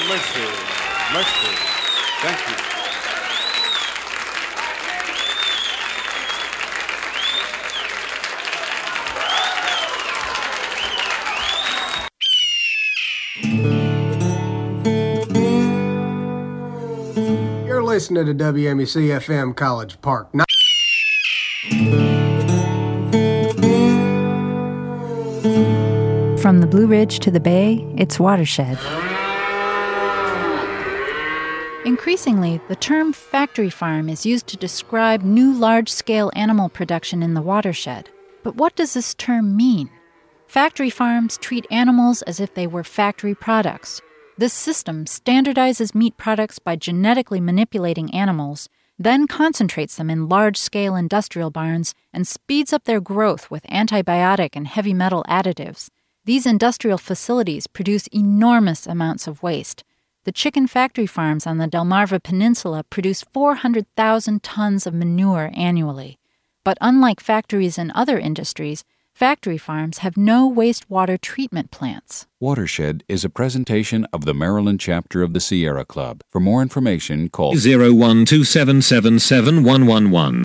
Mercy. Mercy. Thank you. You're listening to WMEC FM College Park. From the Blue Ridge to the Bay, it's Watershed. Increasingly, the term factory farm is used to describe new large-scale animal production in the watershed. But what does this term mean? Factory farms treat animals as if they were factory products. This system standardizes meat products by genetically manipulating animals, then concentrates them in large-scale industrial barns and speeds up their growth with antibiotic and heavy metal additives. These industrial facilities produce enormous amounts of waste. The chicken factory farms on the Delmarva Peninsula produce 400,000 tons of manure annually. But unlike factories in other industries, factory farms have no wastewater treatment plants. Watershed is a presentation of the Maryland chapter of the Sierra Club. For more information, call 012777111.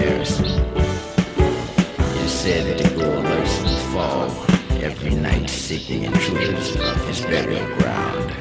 affairs. It is said that the ghoul lurks in the fall, every night seeking intruders of his burial ground.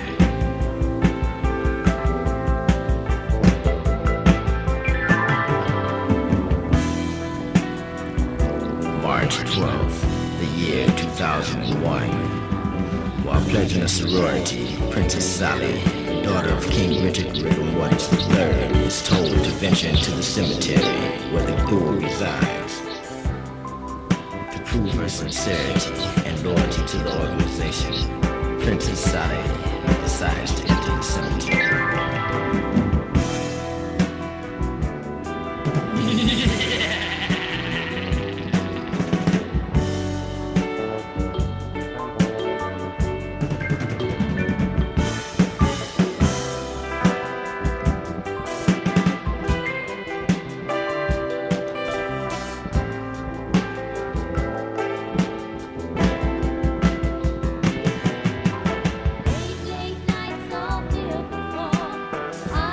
March 12th, the year 2001. While pledging a sorority, Princess Sally, daughter of King Richard Brigham Waters III, is told to venture into the cemetery where the ghoul resides. To prove her sincerity and loyalty to the organization, Princess Sally decides to enter the cemetery. Late nights of near before,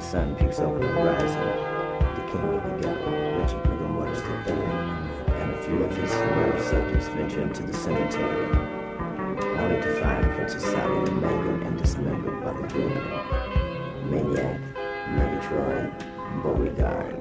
sun peeks over the horizon, the king of the ghetto, Richard Rigor Mortis III, and a few of his heroic subjects venture into the cemetery, only to find Princess Sally mangled and dismembered by the goon, maniac, Megatron, Beauregard.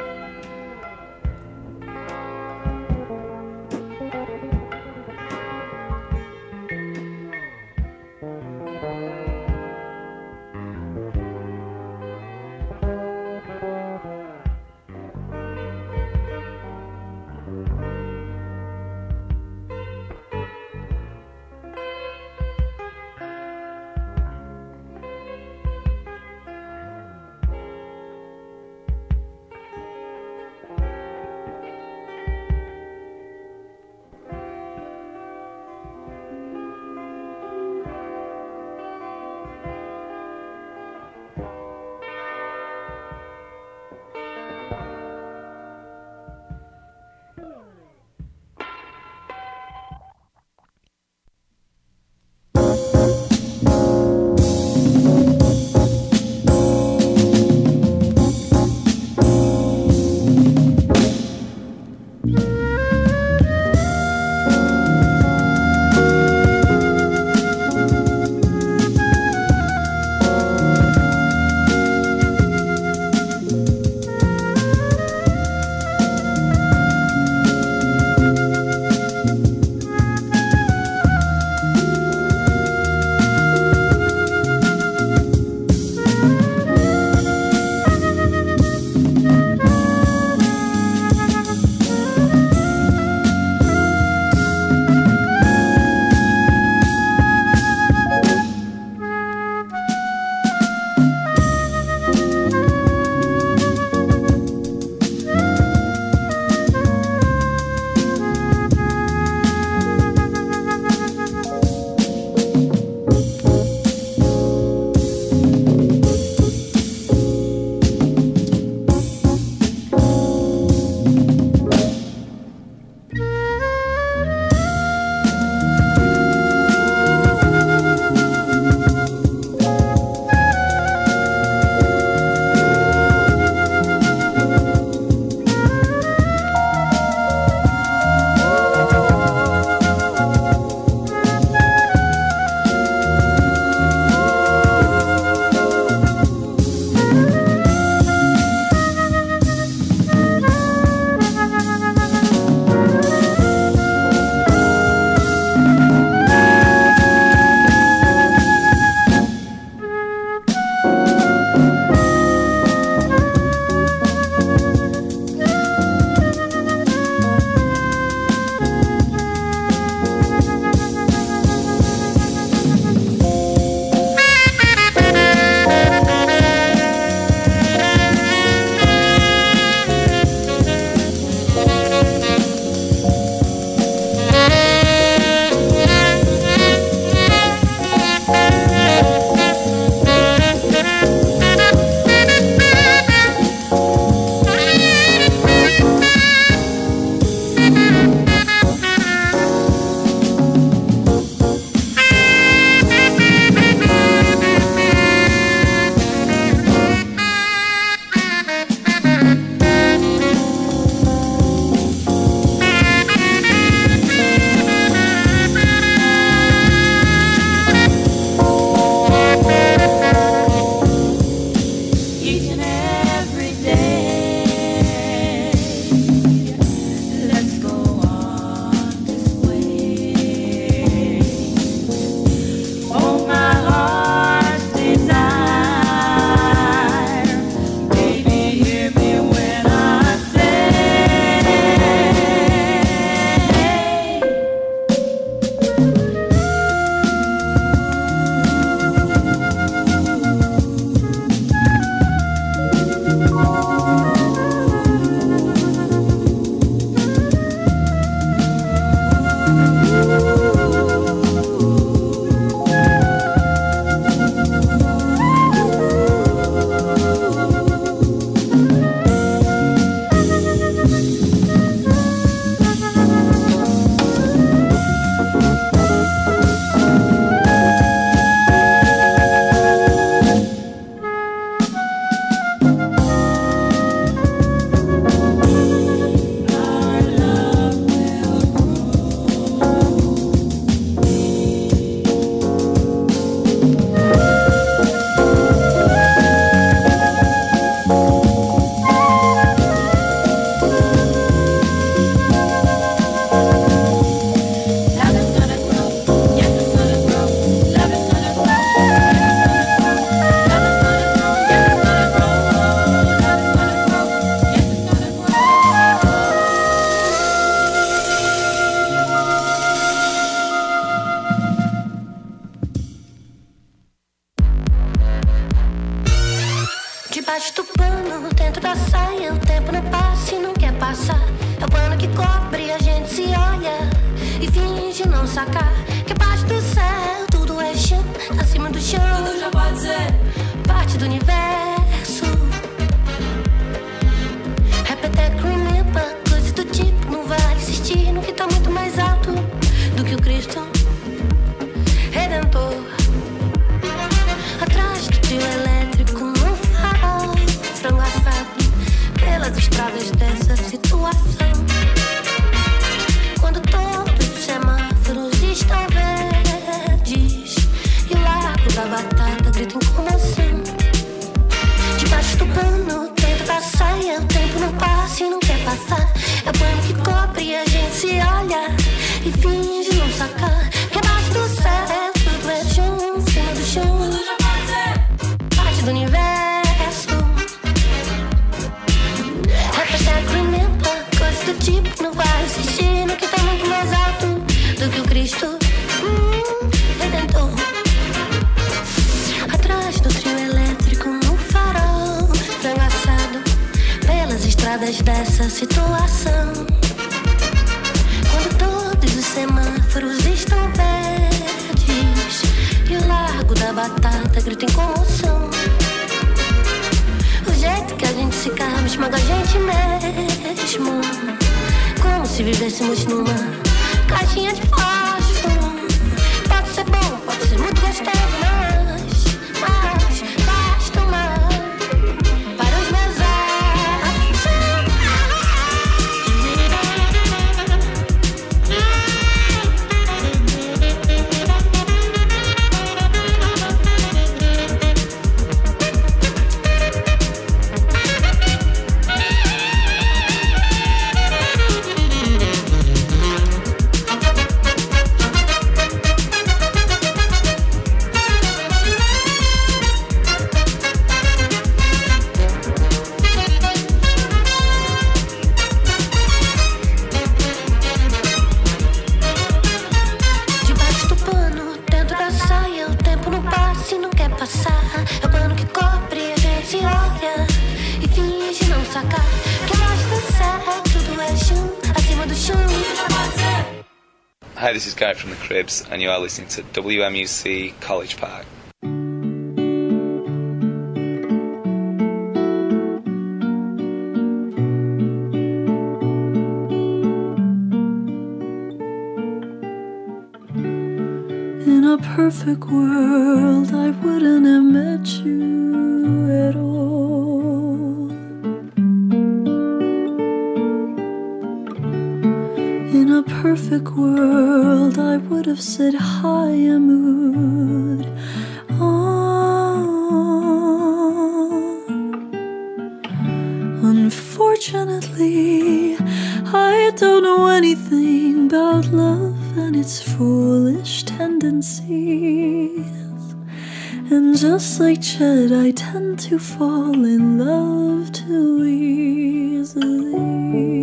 Debaixo do pano, dentro da saia, o tempo não passa e não quer passar. É o pano que cobre, a gente se olha e finge não sacar. Que abaixo do céu tudo é chão, acima do chão tudo já pode ser parte do universo. Repeteco, remember, coisas do tipo não vai existir no que tá muito mais alto do que o Cristo Redentor. Atrás do trio elétrico no farol, frango assado pelas estradas dessa situação. Quando todos os semáforos estão verdes e o largo da batata grita em comoção. Debaixo do pano, dentro da saia, o tempo não passa e não quer passar. É o pano que cobre e a gente se olha e finge não sacar. Que abaixo do céu tudo é chão, em cima do chão tudo já pode ser parte do universo. Repeteco, remember, coisas do tipo não vai existir no que tá muito mais alto do que o Cristo Redentor. Atrás do trio elétrico no farol, frango assado pelas estradas dessa situação. Quando todos os semáforos estão verdes e o largo da batata grita em comoção. O jeito que a gente se calma esmaga a gente mesmo, como se vivêssemos numa caixinha de fósforo. Pode ser bom, pode ser muito gostoso, mas faz tomar para os meus Hi, this is Guy from the Cribs, and you are listening to WMUC College Park. In a perfect world, I wouldn't have met you at all. In a perfect world, I would have said hi and moved on. Unfortunately, I don't know anything about love and its foolish tendencies. And just like Chet, I tend to fall in love too easily.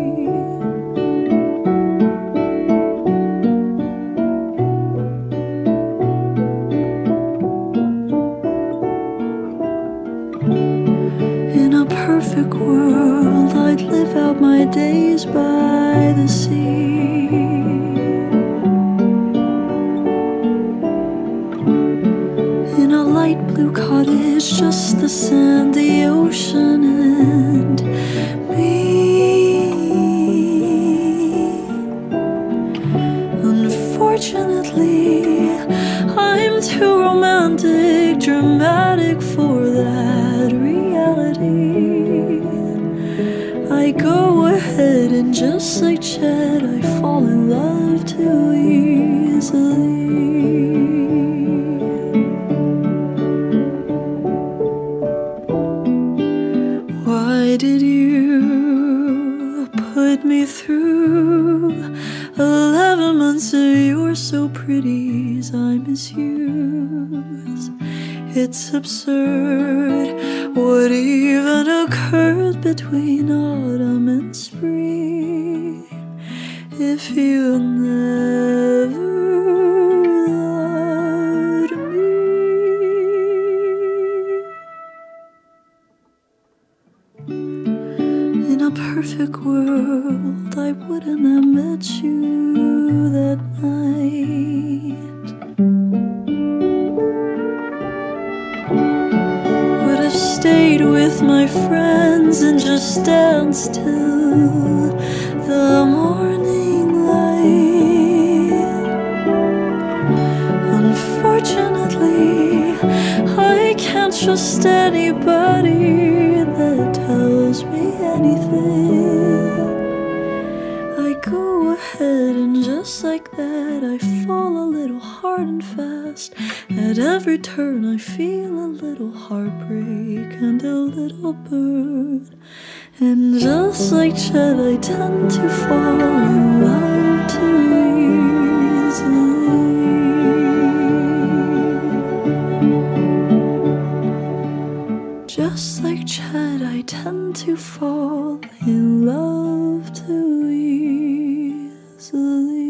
In a perfect world, I'd live out my days by the sea. In a light blue cottage, just the sand, the ocean, and me. Unfortunately, I'm too romantic, dramatic for that reality. I go ahead and just like Chet, I fall in love too easily. Why did you put me through 11 months of You're So Pretty's I misuse? It's absurd what even occurred between autumn and spring if you never loved me. In a perfect world, I wouldn't have met you that night. Would have stayed with my friends and just danced till the morning light. Unfortunately, I can't trust anybody that tells me anything. I go ahead and just like that I fall a little hard and fast. At every turn I feel a little heartbreak and a little burn. And just like Chet, I tend to fall in love too easily. Just like Chet, I tend to fall in love too easily.